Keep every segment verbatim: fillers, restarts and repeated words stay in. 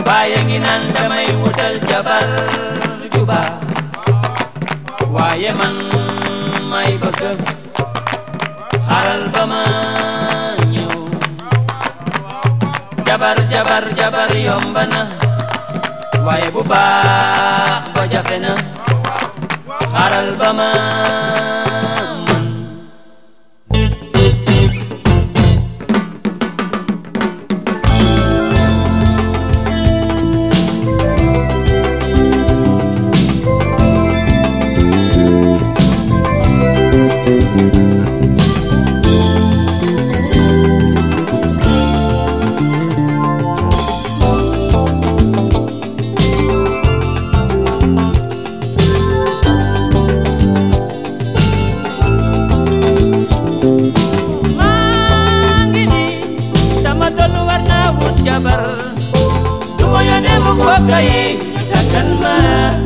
waaye ngi naan damay wutal jabar juba waaye man may bëgg xaaral ba ma ñëw jabar jabar jabar yomb na waaye bu baax ba jafe na xaaral ba ma jabar du ma yónnee mu mbokk yi takkan ma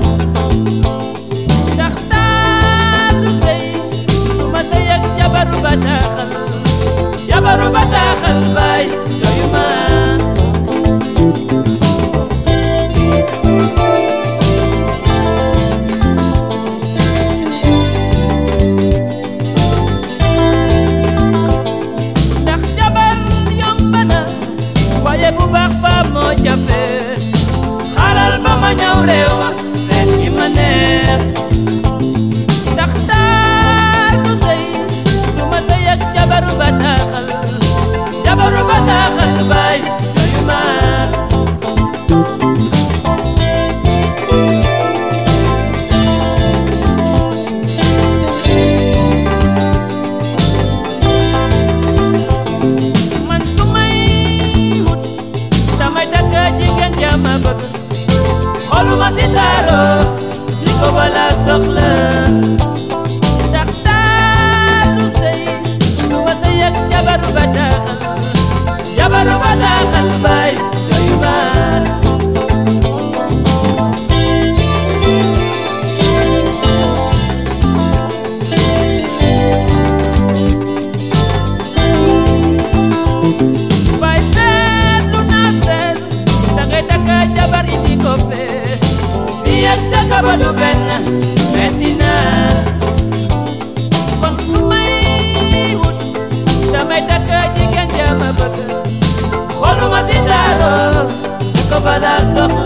ndax taar du sëy du ma sëy ak jabaru bataaxal jabaru bataaxal baay doyu ma ndax jabar yomb na waaye bu baax ba moo jafe xaaral ba ma ñëw réew ma seet gi ma neex ndax taar du sëy du ma sëy ak jabaru bataaxal jabaru bataaxal baay doyu ma ma bëgg xoluma si taaro li ko bala soxla ndax taar du sëy du ma sëy ak jabaru bataaxal jabaru bataaxal baay doyu ma jabar indi ko fee fii ak daka ba du benn metti na kon su may wut damay takka jigéen ja ma bëgg xoluma si taaro su ko bala sox